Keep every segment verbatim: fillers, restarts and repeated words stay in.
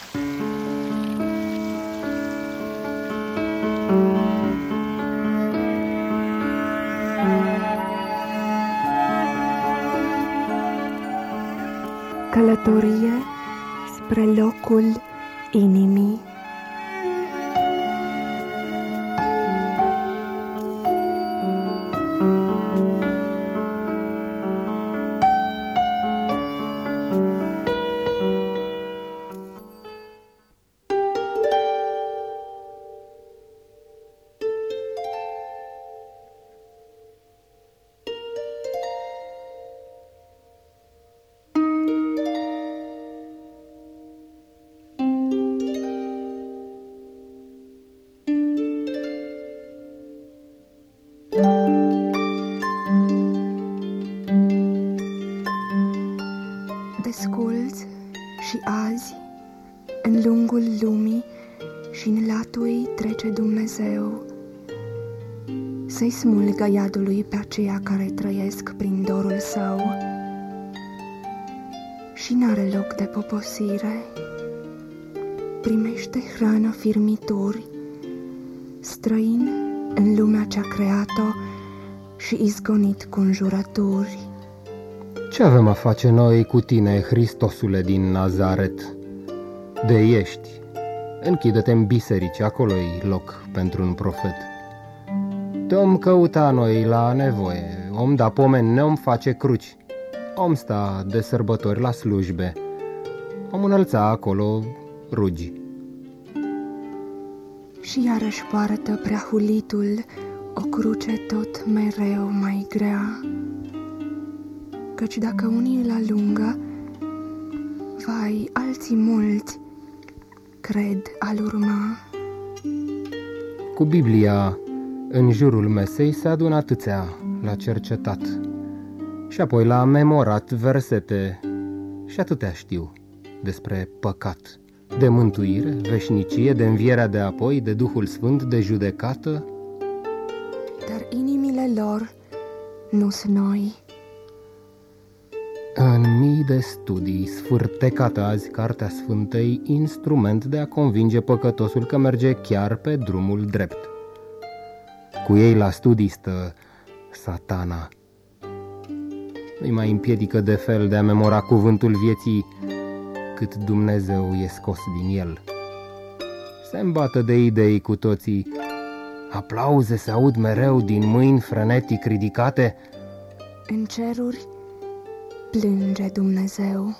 Călătorie spre locul inimii. Desculți și azi, în lungul lumii și în latui trece Dumnezeu, să-i smulgă iadului pe aceia care trăiesc prin dorul său și n-are loc de poposire. Primește hrană firmituri, străin în lumea ce-a creat-o și izgonit cu înjurături. Ce avem a face noi cu tine, Hristosule din Nazaret? De ești, închidă-te în biserici, acolo-i loc pentru un profet. Te-om căuta noi la nevoie, om da pomeni, ne-om face cruci, om sta de sărbători la slujbe, om înălța acolo rugi. Și iarăși poartă preahulitul o cruce tot mereu mai grea, căci dacă unii îl alungă, vai, alții mulți cred al urma. Cu Biblia în jurul mesei se adună atâția la cercetat și apoi la memorat versete și atâtea știu despre păcat, de mântuire, veșnicie, de învierea de apoi, de Duhul Sfânt, de judecată. Dar inimile lor nu sunt noi. În mii de studii, sfârtecată azi Cartea Sfântei, instrument de a convinge păcătosul că merge chiar pe drumul drept. Cu ei la studii stă Satana. Îi mai împiedică de fel de a memora cuvântul vieții cât Dumnezeu e scos din el. Se îmbată de idei cu toții, aplauze se aud mereu din mâini frenetic ridicate. În ceruri plânge Dumnezeu.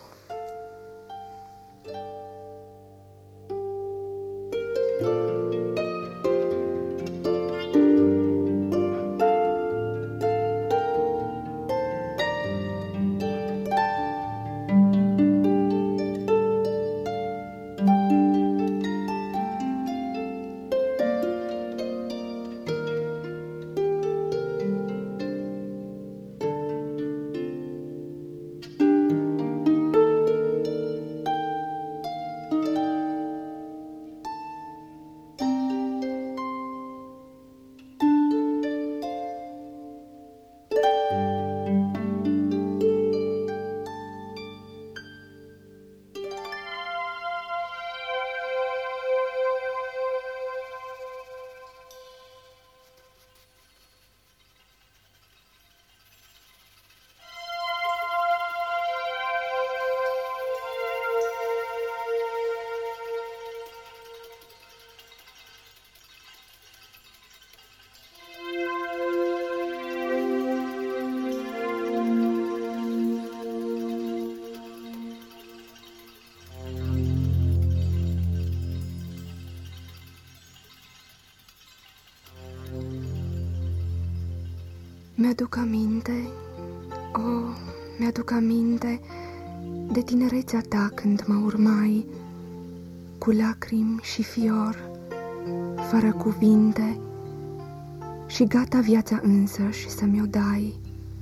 Mi-aduc aminte, oh, mi-aduc aminte de tinerețea ta când mă urmai, cu lacrimi și fior, fără cuvinte, și gata viața însăși să mi-o dai.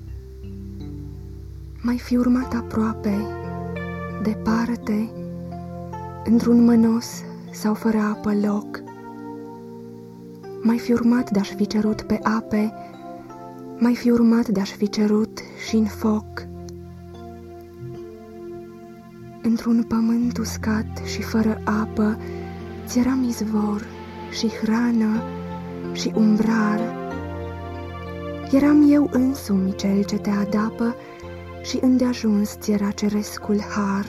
M-ai fi urmat aproape, departe, într-un mănos sau fără apă loc. M-ai fi urmat de-aș fi cerut pe ape, m-ai fi urmat de-aș fi cerut și în foc. În într-un pământ uscat și fără apă, ți eram izvor și hrană și umbrar. Eram eu însumi cel ce te adapă și îndeajuns ți era cerescul har.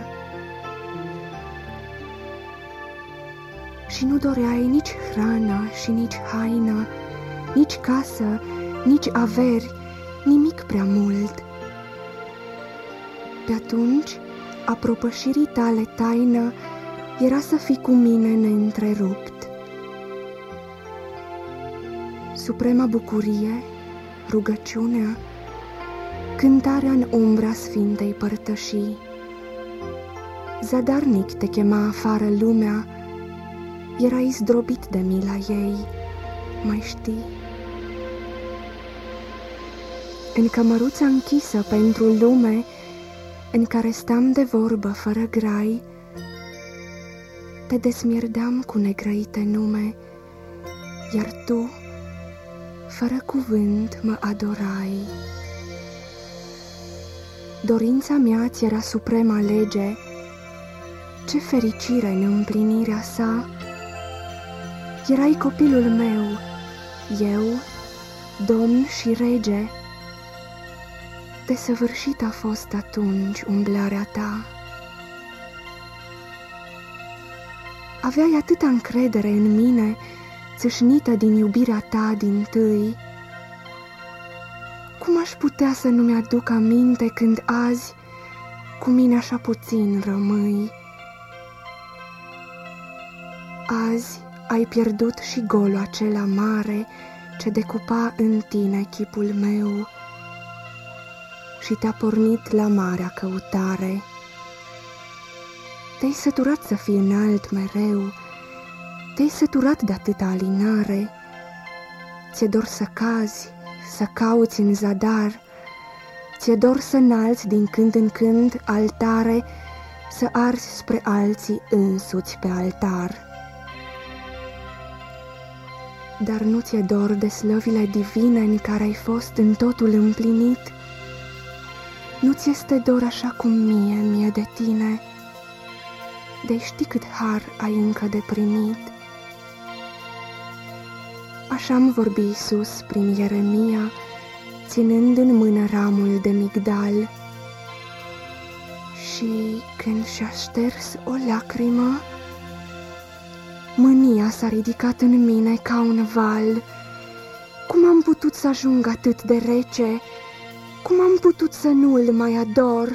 Și nu doreai nici hrană și nici haină, nici casă, nici averi, nimic prea mult. Pe atunci, a propășirii tale taină era să fii cu mine neîntrerupt. Suprema bucurie, rugăciunea, cântarea în umbra Sfintei Părtășii. Zadarnic te chema afară lumea, erai zdrobit de mila ei, mai știi? În cămăruța închisă pentru lume, în care stam de vorbă fără grai, te desmierdeam cu negrăite nume, iar tu, fără cuvânt, mă adorai. Dorința mea ți era suprema lege, ce fericire în împlinirea sa! Erai copilul meu, eu, domn și rege. Desăvârșit a fost atunci umblarea ta. Aveai atâta încredere în mine, țâșnită din iubirea ta dintâi. Cum aș putea să nu mi-aduc aminte când azi cu mine așa puțin rămâi? Azi ai pierdut și golul acela mare ce decupa în tine chipul meu și te-a pornit la marea căutare. Te-ai săturat să fii înalt mereu, te-ai săturat de atâta alinare, ți-e dor să cazi, să cauți în zadar, ți-e dor să înalți din când în când altare, să arzi spre alții însuți pe altar. Dar nu ți-e dor de slăvile divine în care ai fost în totul împlinit? Nu ți este dor așa cum mie, mie de tine, de știi cât har ai încă de primit? Așa-mi vorbi Iisus prin Ieremia, ținând în mână ramul de migdal. Și când și-a șters o lacrimă, mânia s-a ridicat în mine ca un val. Cum am putut să ajung atât de rece? Cum am putut să nu îl mai ador?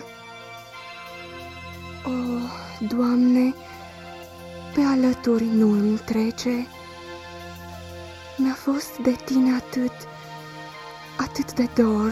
O, Doamne, pe alături nu îmi trece. Mi-a fost de tine atât, atât de dor.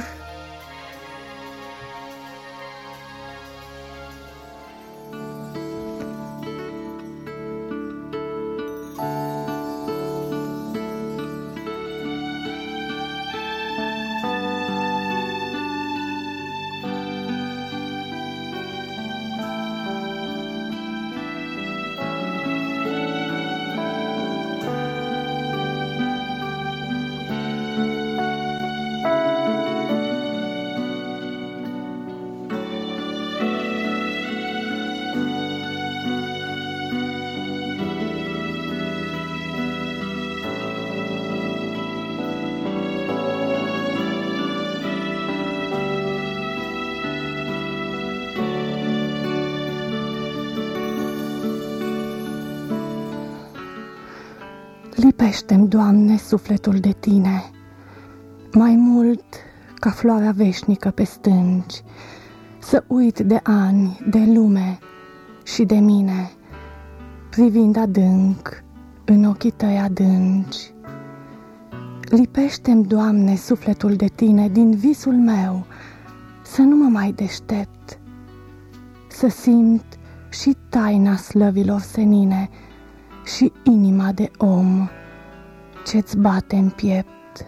Lipește-mi, Doamne, sufletul de Tine, mai mult ca floarea veșnică pe stânci, să uit de ani, de lume și de mine, privind adânc în ochii Tăi adânci. Lipește-mi, Doamne, sufletul de Tine din visul meu, să nu mă mai deștept, să simt și taina slăvilor senine și inima de om ce-ți bate în piept.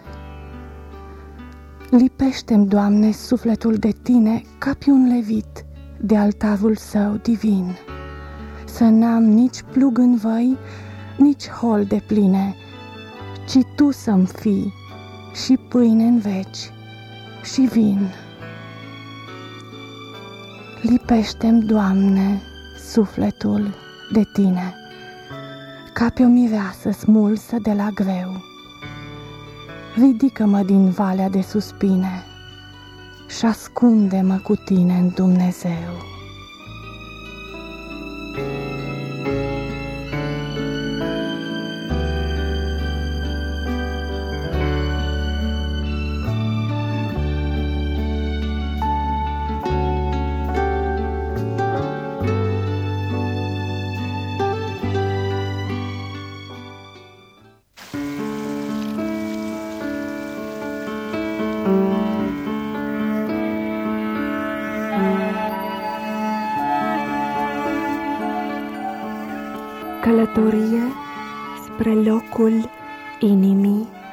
Lipește-mi, Doamne, sufletul de Tine ca pe un levit de altarul Său divin, să n-am nici plug în văi, nici hol de pline, ci Tu să-mi fii și pâine în veci și vin. Lipește-mi, Doamne, sufletul de tine, ca pe o mireasă smulsă de la greu. Ridică-mă din valea de suspine și ascunde-mă cu tine în Dumnezeu. Călătorie spre locul inimii